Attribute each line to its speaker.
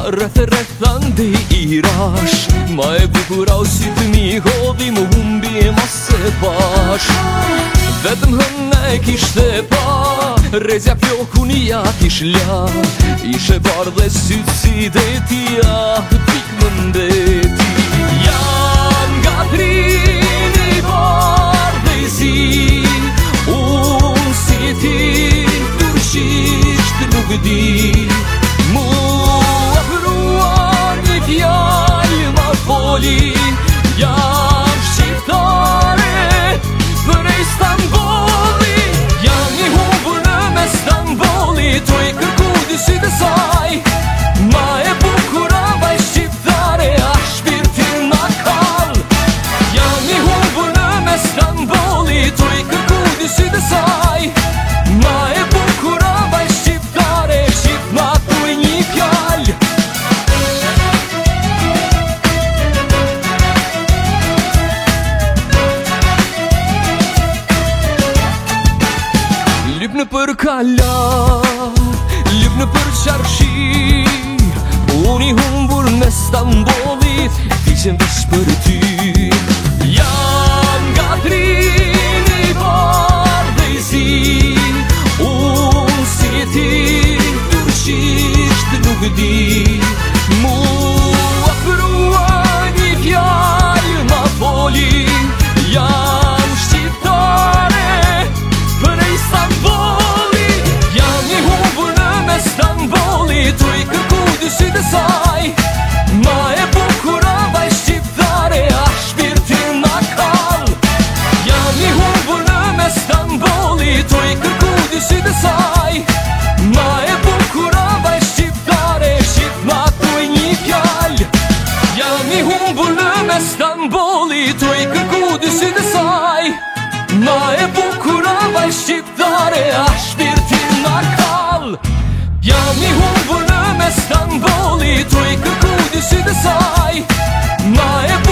Speaker 1: Rreth ande I rash Ma e bukur au sytë mi hodhi mu humbi e ma se pash Vetëm hënë e kishte pa Rezja flokun ja kish la Ishe bar dhe sytë si detja Pik më ndeti Jam nga trini bar dhe I zi Unë si ti Turqisht nuk di Mua pruar një fjallë ma foli Jam shqiptare për Istanbuli Jam një humbur në me Stamboli To I kërku dysit e saj Ma e bukura vaj shqiptare A shpirtin ma kall Jam një humbur në me Stamboli To I kërku dysit e saj Ma e bukura vaj shqiptare Shqip ma tuj një fjall Lyp në për kala, lyp në për qarshi Unë I humbur në Stambolit, tishem vish për ty Jam nga trini bar dhe I zi Unë si ti, turqisht nuk di Mua prua një fjallë ma foli Jam shqiptare për Istanbuli Jam një humbur në me Stamboli To I kërku dysit e saj Ma e bukura vaj shqiptare A shpirtin ma kall Jam një humbur në me Stamboli To I kërku dysit e saj Ma e bukura vaj shqiptare Shqip ma tuj një fjall Jam një humbur në me Stamboli To I kërku dysit e saj Ma e bukura vaj shqiptare A shpirtin ma kall Jam një humbur në me Stamboli To I kërku dysit e saj Ma e